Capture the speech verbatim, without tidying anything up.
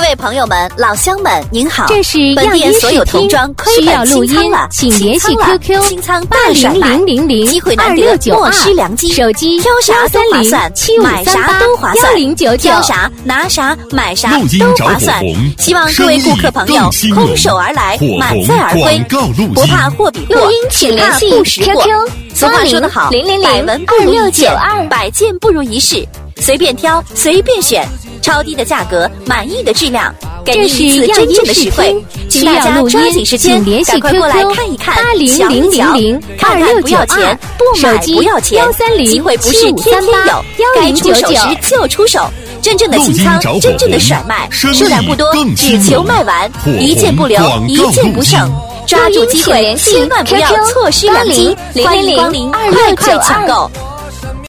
位朋友们、老乡们，您好！ 这是本店所有童装亏本清仓了， 请联系 Q Q 清仓八零零零零，机会难得，莫失良机。 手机挑啥都划算，买啥都划算，挑啥拿啥买啥都划算。希望各位顾客朋友空手而来，满载而归，不怕货比货， 请联系 Q Q。俗话说得好，百闻不如一见，百见不如一试。随便挑，随便选，超低的价格，满意的质量，给你一次真正的实惠。请大家抓紧时间，赶快过来看一看，瞧一瞧，看看不要钱，不买不要钱，机会不是天天有，该出手时就出手。真正的清仓，真正的甩卖，数量不多，只求卖完，一件不留，一件不剩。抓住机会，千万不要错失良机！欢迎光临，快快抢购！